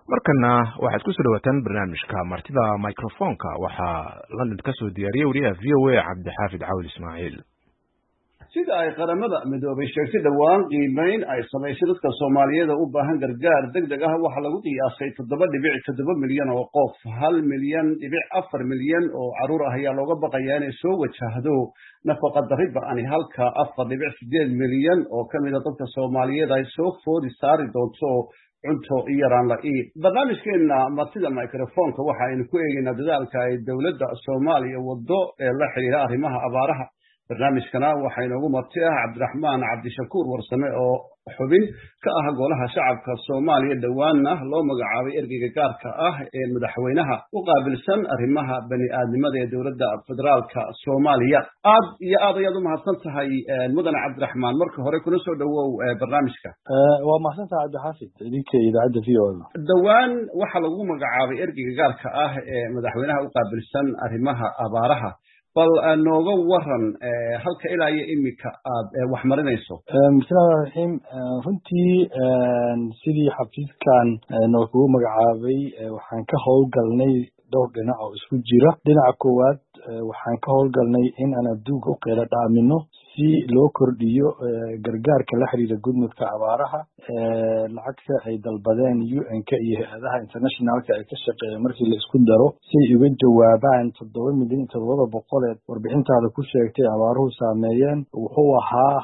markana waxaad ku soo dhawaataan barnaamijka martida microfonka waxaa London ka soo diyaariyay wariyaha VOA Cabdixaafid Caawil Ismaaciil. sida ay qaramada midoobay sheegtay dhawaan qiimeyn ay samaysay dadka Soomaaliyeed u baahan gargaar degdeg ah waxa lagu qiyaasay 7.7 milyan oo qof 1.4 milyan oo caruur ah ayaa looga baqayaa inay soo wajahdo nafaqo darri ba'an halka 4.8 milyan oo kamid ah dadka Soomaaliyeed ay soo foodi saari doonto cunto yaraan la'aan. barnaamijkeena martida microfonka waxa aynu ku eegaynaa dadaalka ay dawladda Soomaaliya wado ee la xiriira arrimaha abaaraha. barnaamijkana waxaa inoogu marti ah Cabdiraxmaan Cabdishakuur Warsame oo xubin ka ah golaha shacabka Soomaaliya dhawaanna loo magacaabay ergeyga gaarka ah ee madaxweynaha u qaabilsan arrimaha bani'aadnimada ee dowladda federaalka Soomaaliya. aad iyo aad ayaad u mahadsan tahay mudane Cabdiraxmaan, marka hore kuna soo dhawow barnaamijka. waa mahadsantahay Cabdixaafid idinka idaacadda VOA. dhawaan waxaa lagu magacaabay ergeyga gaarka ah ee madaxweynaha u qaabilsan arrimaha abaaraha. bal nooga waran halka ilaa iyo imika aad wax marinayso. bismillaahi raxiim. runtii sidii xafiiskan noogu magacaabay waxaan ka howlgalnay dhowr dhinac oo isku jira. dhinaca koowaad waxaan ka howlgalnay in aan adduunka u qeyla dhaamino si loo kordhiyo gargaarka la xiriira gudmudka abaaraha. lacagta ay dalbadeen UN-ka iyo hay-adaha internationalka ay ka shaqeeyeen markii la isku daro si ay uga jawaabaan 7,700,000 warbixintaada ku sheegtay abaaruhu saameeyeen wuxuu ahaa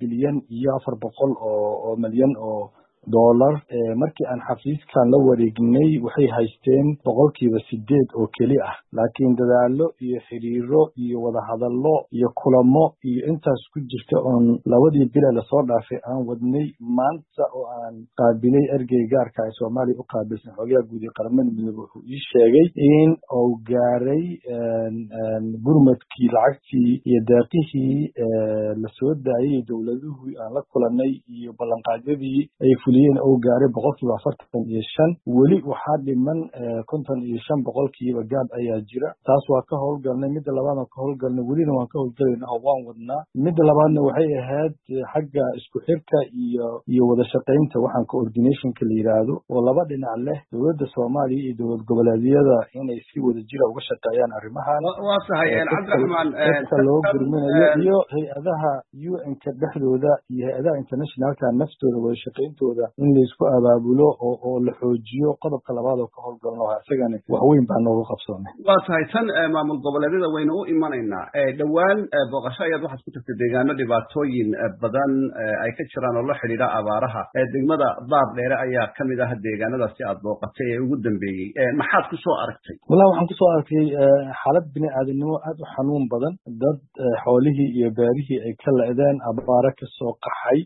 1,400,000,000 oo dollar. markii aan xafiiskan la wareegnay waxay haysteen 8% oo keli ah, laakiin dadaalo iyo xiriiro iyo wadahadallo iyo kulamo iyo intaas ku jirta oon labadii bila lasoo dhaafay aan wadnay. maanta oo aan qaabilay ergey gaarka ee Soomaaliya u qaabilsan xogaha guud ee qaramada midoobay wuxuu ii sheegay in uu gaaray gurmadkii lacagtii iyo deeqihii lasoo daayay dowladuhu aan la kulanay iyo ballanqaadyadii ay oo gaaray 45%. weli waxaa dhiman 55% gaab ayaa jira. taas waa ka howlgalnay. midda labaad oo ka howlgalnay welina waan ka howlgalaynaa oo waan wadnaa. midda labaadna waxay ahayd xagga isku xirka iyo wada shaqaynta waxaan coordinationka la yiraahdo oo laba dhinac leh, dowladda Soomaaliya iyo dowlad goboleedyada inay si wada jir uga shaqeeyaan arrimahan. waa sahay Cabdiraxmaan loo gurminayo iyo hay-adaha UN-ka dhexdooda iyo hay-adaha internationalka naftooda wada shaqayntooda in la isku abaabulo oo la xoojiyo. qodobka labaad oo ka howlgalno isagana wax weyn baa noogu qabsoomay. waa tahay tan maamul goboleedyada waynu u imanaynaa. dhawaan booqasho ayaad waxaad ku tagtay deegaano dhibaatooyin badan ay ka jiraan oo la xidhiidha abaaraha. degmada Baardheere ayaa kamid ah deegaanadaasi aad booqatay ee ugu dambeeyey. maxaad ku soo aragtay? wallahi waxaan ku soo arkay xaalad bini'aadanimo aad u xanuun badan. dad xoolihii iyo beerihii ay ka le'deen, abaaro ka soo qaxay,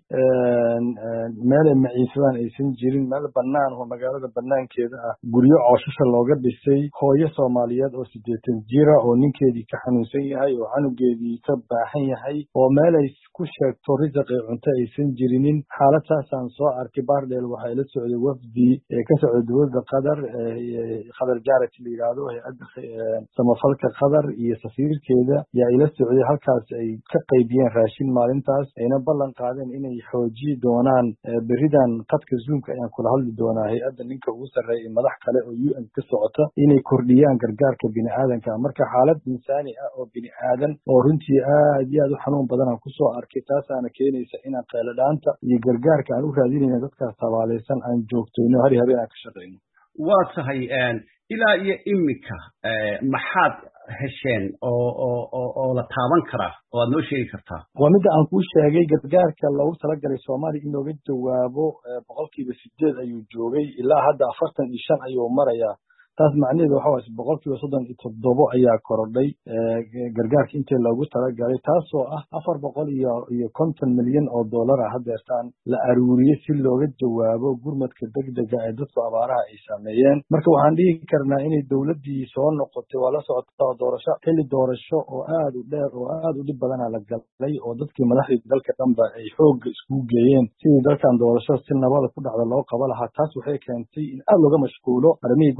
meel maciisadaan aysan jirin, meel bannaan oo magaalada bannaankeeda ah guryo cooshasha looga dhisay. hooyo Soomaaliyeed oo 80 jira oo ninkeedii ka xanuunsan yahay oo canugeedii ka baahan yahay oo meel ay ku sheegto risaq iyo cunto aysan jirinin. xaaladtaasaan soo arkay. Baardheere waxay la socday wafdi ka socda dowladda Qatar Charity la yiraahdo, hay-adda samafalka Qatar iyo safiirkeeda yaa ila socday. halkaas ay ka qaybiyeen raashin maalintaas ayna ballan qaadeen inay xooji doonaan. beridan qadka Zoom-ka ayaan kula hadli doonaa hay-adda ninka ugu sarreeya madax kale oo UN ka socota inay kordhiyaan gargaarka bini'aadanka. marka xaalad insaani ah oo bini'aadan oo runtii aad iyo aad u xanuun badan aan kusoo arkay. taasaana keenaysa inaan qeyladaanta iyo gargaarka aan u raadinayna dadkaas tabaalaysan aan joogtayno hari habeen aan ka shaqayno. waa tahay ilaa iyo imika maxaad hesheen oo la taaban karaa oo aad noo sheegi kartaa? waa midda aan kuu sheegay. gargaarka loogu talagalay Soomaaliya in looga jawaabo 8% ayuu joogay, ilaa hadda 45 ayuu marayaa. taas macnaheedu waxa waaye 37% ayaa korodhay gargaarka intii loogu talagalay, taasoo ah 450 milyan oo dollar ah haddeertaan la aruuriyey si looga jawaabo gurmadka degdega ee dadka abaaraha ay saameeyeen. marka waxaan dhihi karnaa inay dowladdii soo noqotay. waa la socotaa doorasho, xilli doorasho oo aad u dheer oo aad u dhib badana la galay oo dadkii madaxdii dalka dhanba ay xoogga isku geeyeen sidii dalkan doorasho si nabada ku dhacda loo qaba lahaa. taas waxay keentay in aad looga mashquulo arrimihii gurmadka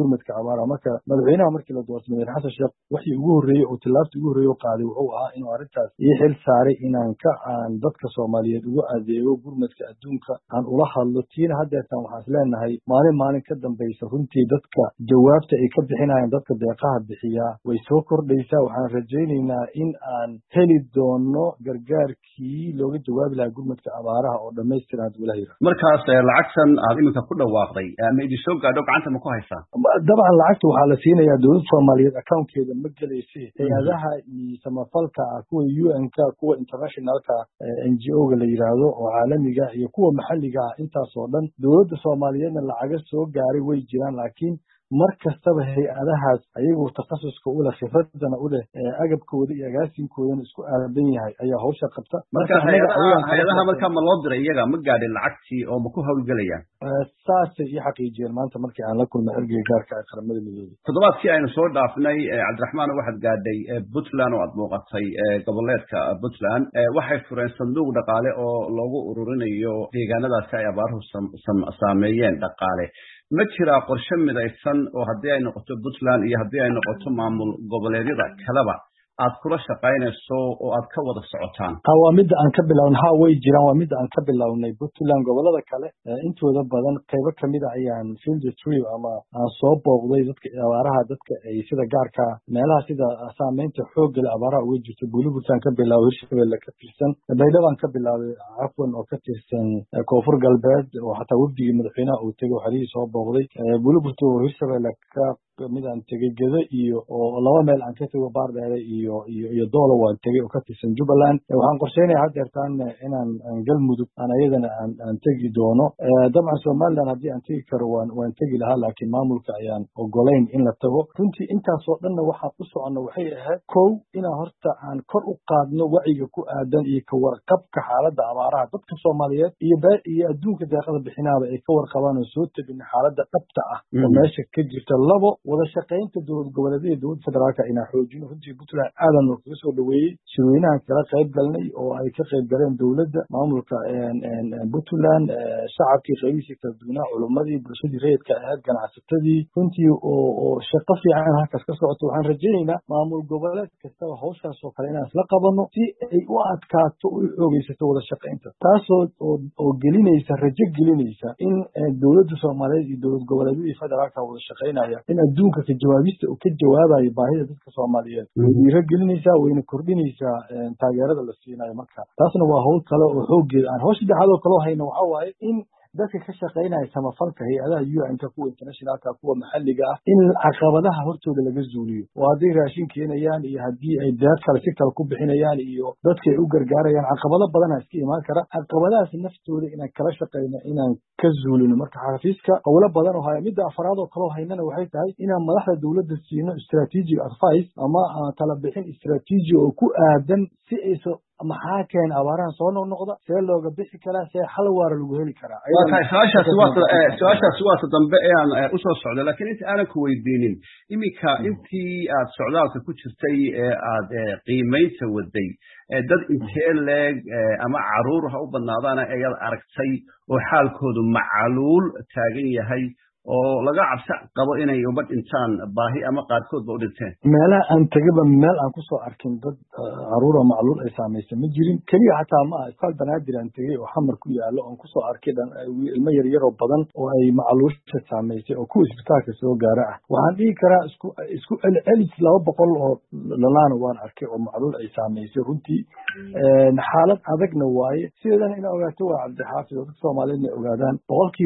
abaaraha marka madaxweynaha markii la doortay madaxweyne xasan sheekh wixii ugu horreeyey oo tillaabtii ugu horreeyey oo qaaday wuxuu ahaa inuu arrintaas ii xil saaray aan dadka Soomaaliyeed ugu adeego gurmadka adduunka aan ula hadlo tiina haddeertan waxaan isleenahay maalin ka dambaysa runtii dadka jawaabta ay ka bixinayaan dadka deeqaha bixiya way soo kordhaysaa waxaan rajaynaynaa in aan heli doono gargaarkii looga jawaabi lahaa gurmadka abaaraha oo dhammaystiran hadduu ilaah yiraahdo markaas lacagtan aad iminka ku dhawaaqday ma idin soo gaadho gacanta ma ku haysaa dabcan lacagta waxaa la siinayaa dowladda Soomaaliyeed accountkeeda ma gelaysa hay'adaha iyo samafalka kuwa UN-ka kuwa internationalka NGO-ga la yiraahdo oo caalamiga iyo kuwa maxalliga intaas oo dhan dowladda Soomaaliyeedna lacaga soo gaaray way jiraan laakiin mar kastaba hay'adahaas ayagu takhasuska u leh khibradana u leh agabkooda iyo agaasinkooda isku aadan yahay ayaa hawsha qabta marka hay'adaha marka ma loo diray iyaga ma gaadhin lacagtii oo ma ku hawlgelayaan saasay ii xaqiijiyeen maanta markii aan la kulmay ergeyga gaarka ee qaramada midoobay toddobaadkii aynu soo dhaafnay cabdiraxmaan waxaad gaadhay Puntland oo aad muuqatay goboleedka Puntland waxay fureen sanduuq dhaqaale oo loogu ururinayo deegaanadaasi ay abaaruhu saameeyeen dhaqaale ma jira qorshe midaysan oo haddii ay noqoto Puntland iyo haddii ay noqoto maamul goboleedyada kaleba aad kula shaqaynayso oo aad ka wada socotaan waa midda aan ka bilownay way jiraan waa midda aan ka bilownay Puntland gobolada kale intooda badan qaybo kamid ah ayaan field trip ama aan soo booqday dadka abaaraha dadka ay sida gaarka meelaha sida saameynta xoog leh abaaraha uga jirto Buurburtaan ka bilaaway Hirshabelle ka tirsan Baydhabo ka bilaaway Afwan oo ka tirsan Koonfur Galbeed oo xataa wafdigii madaxweynaha uu tagay waxaa soo booqday Buurburto oo Hirshabelle ka mid aan tagay Gado iyo oo laba meel aan ka tago Baardheere iyo Doolo waan tagay oo ka tirsan Jubbaland waxaan qorsheynayaa haddeertaan inaan Galmudug aan ayadana aan tagi doono dabcan Somaliland haddii aan tagi karo waan tagi lahaa laakiin maamulka ayaan ogolayn in la tago runtii intaas oo dhanna waxaan u socono waxay ahayd kow inaan horta aan kor u qaadno wacyiga ku aadan iyo ka warqabka xaaladda abaaraha dadka Soomaaliyeed iyo adduunka deeqada bixinaaba ay ka warqabaan oo soo tabin xaaladda dhabta ah oo meesha ka jirta labo wada shaqaynta dowlad goboleedyada dowladda federaalka inaan xoojino runtii Puntland aadan oo kaga soo dhaweeyey shirweynahan kala qayb galnay oo ay ka qayb galeen dowladda maamulka Puntland shacabkii qaybihiisa kala duwanaa culimadii bulshadii rayidka ahayd ganacsatadii runtii oo shaqo fiican halkaas ka socoto waxaan rajaynaynaa maamul goboleed kastaba hawshaas oo kale inaan isla qabanno si ay u adkaato u xoogaysato wada shaqaynta taasoo oo gelinaysa rajo gelinaysa in dowladda Soomaaliyeed iyo dowlad goboleedyada federaalka wada shaqaynaya in adduunka ka jawaabista uu ka jawaabayo baahida dadka Soomaaliyeed way gelinaysaa wayna kordhinaysaa taageerada la siinayo marka taasna waa hawl kale oo xoogeed aan hawsha dhexda oo kale hayno waxa waaye in dadka ka shaqaynaya samafalka hay'adaha UN-ka kuwa internationalka kuwa maxalliga ah in caqabadaha hortooda laga zuuliyo oo hadday raashin keenayaan iyo haddii ay deeq kale si kale ku bixinayaan iyo dadka ay u gargaarayaan caqabado badan iska imaan kara caqabadahaas naftooda inaan kala shaqayno inaan ka zuulino marka xafiiska howlo badan oo haya midda afraad oo kale haynana waxay tahay inaan madaxda dowladda siino strategic advice ama tala bixin strategy oo ku aadan si ay maxaa keen abaaraha soo noqnoqda see looga bixi karaa see xal waara lagu heli karaa su-aashaasi waa dambe ee aan u soo socdo laakiin inta aanan ku weydiinin iminka intii aad socdaalka ku jirtay ee aad qiimaynta waday dad intee leeg ama caruur ha u badnaadaana ayaad aragtay oo xaalkoodu macaluul taagan yahay oo laga cabsi qabo inay uba dhintaan baahi ama qaarkood ba u dhinteen meelaha aan tagaba meel aan kusoo arkin dad caruur oo macluul ay saamaysa ma jirin keliya xataa ma iskaal banaadir aan tegey oo xamar ku yaalo oon kusoo arkay ilmo yaryaroo badan oo ay macluusha saamaysay oo kuwa isbitaalka soo gaara ah waxaan dhihi karaa isku celis 200 oo lalaana waan arkay oo macluul ay saamaysay runtii xaalad adagna waaye sideedana inaa ogaato waa cabdixaafid oo dadka Soomaaliyeed ay ogaadaan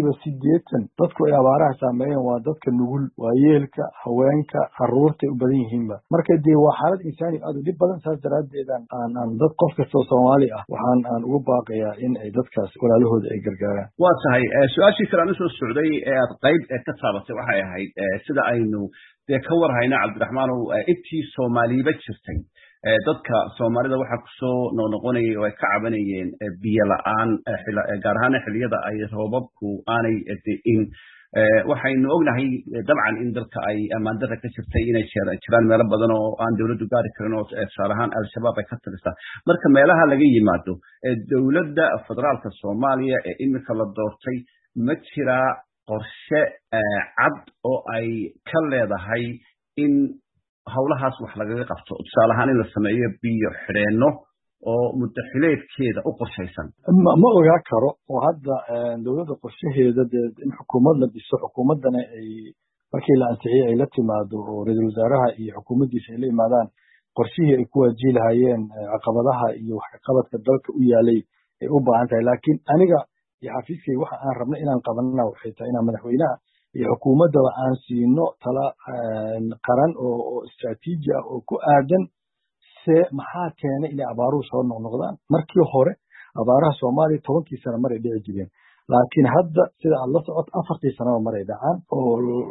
80% dadku ay abaaraha saameeyeen waa dadka nugul waa yeelka haweenka caruurta u badan yihiinba marka dee waa xaalad insaani aad u dhib badan saas daraadeed aan dad qof kasta Soomaali ah waxaan ugu baaqayaa in ay dadkaas walaalahooda ay gargaaraan waa tahay su'aashii kale aan soo socday ee aad qayb ka taabatay waxay ahayd sida aynu dee ka warhayna Cabdiraxmaan oo intii Soomaaliba jirtay dadka Soomaalida waxa ku soo noqonayay oo ay ka cabanayeen biyo la'aan gaar ahaan xilliyada ay roobabku aanay de'in waxaynu ognahay dabcan in dalka ay ammaan darro ka jirtay inay jiraan meelo badan oo aan dawladdu gaari karin oo tusaale ahaan al-shabaab ay ka tirsan marka meelaha laga yimaado dawladda federaalka Soomaaliya ee imika la doortay ma jira qorshe cad oo ay ka leedahay in hawlahaas wax lagaga qabto tusaale ahaan in la sameeyo biyo xidheenno oo muddaxileedkeeda u qorshaysan ma ogaa karo oo hadda dowladda qorshaheeda dee in xukuumad la dhiso xukuumaddana ay markii la ansixiyey ay la timaado oo ra-iisul wasaaraha iyo xukuumaddiisa ay la imaadaan qorshihii ay ku waajihi lahaayeen caqabadaha iyo waxqabadka dalka u yaalay ay u baahan tahay laakiin aniga iyo xafiiskay waxa aan rabnay inaan qabanana waxay tahay inaan madaxweynaha iyo xukuumaddaba aan siino tala qaran oo istaraatiiji ah oo ku aadan maxaa keenay inay abaaruhu soo noqnoqdaan markii hore abaaraha Soomaaliya 10 sano maray dhici jireen laakiin hadda sida aad la socoto 4 sano maray dhacaan oo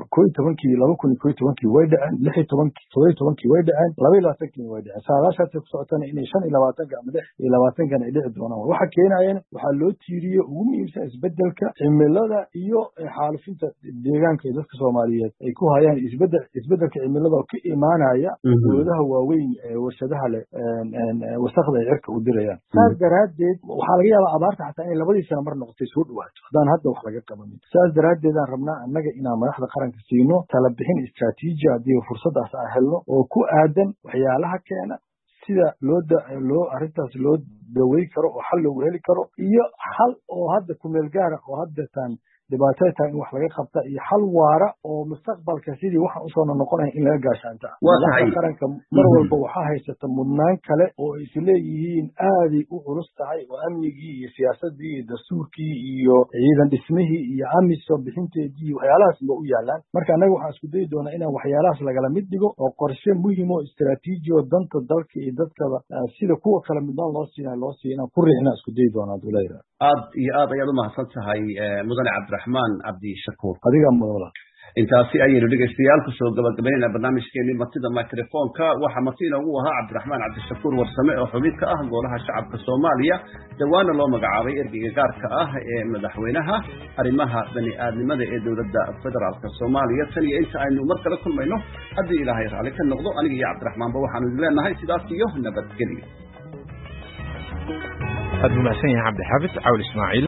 2011 way dhaceen 16 way dhaceen 22 way dhaceen saadaashaas ku socotana inay 25 ama 20 ay dhici doonaan waxa keenayana waxa loo tiiriyo ugu muhiimsan isbedelka cimilada iyo xaalufinta deegaanka ee dadka Soomaaliyeed ay ku hayaan isbedelka cimilada oo ka imaanaya dowladaha waaweyn ee warshadaha leh wasaqda ay cirka u dirayaan saas daraadeed waxa laga yaabaa abaarta xataa in labadii sano mar noqotay soo hadaan hadda wax laga qabanin saas daraadeed aan rabnaa annaga inaan madaxda qaranka siino tala bixin istaraatiiji haddii fursadaas aan helno oo ku aadan waxyaalaha keena sida loo arrintaas loo daweyn karo oo xal loogu heli karo iyo xal oo hadda ku meel gaara oo hadda taan dhibaatada tahay in wax laga qabta iyo xal waara oo mustaqbalka sidii waxa u soo noqonaya in laga gaashaanta madaxda qaranka mar walba waxa haysata mudnaan kale oo ay isleeyihiin aaday u culus tahay oo amnigii iyo siyaasadii iyo dastuurkii iyo ciidan dhismihii iyo amiso bixinteedii waxyaalahaas ma u yaalaan marka anaga waxaan isku dayi doonaa inaan waxyaalahaas lagala mid dhigo oo qorshe muhiim oo istaraatiiji oo danta dalka iyo dadkaba sida kuwa kale midnaan loo siinaa ku riixna isku dayi doonaa dowladda aad iyo aad ayaad u mahadsan tahay mudane cabdiraxmaan cabdishakuur adiga mudane intaasi ayaynu dhegaystayaal kusoo gabagabaynayna barnaamijkeenii martida microfonka waxaa marti inoogu ahaa cabdiraxmaan cabdishakuur warsame oo xubin ka ah golaha shacabka Soomaaliya dhawaana loo magacaabay ergeyga gaarka ah ee madaxweynaha arrimaha bani'aadnimada ee dowladda federaalka Soomaaliya tan iyo inta aynu mar kale kulmayno haddii ilaahay raali ka noqdo aniga iyo cabdiraxmaanba waxaanu idin leenahay sidaas iyo nabadgelyo aad u mahadsan yahay cabdi xaafid cawl ismaaciil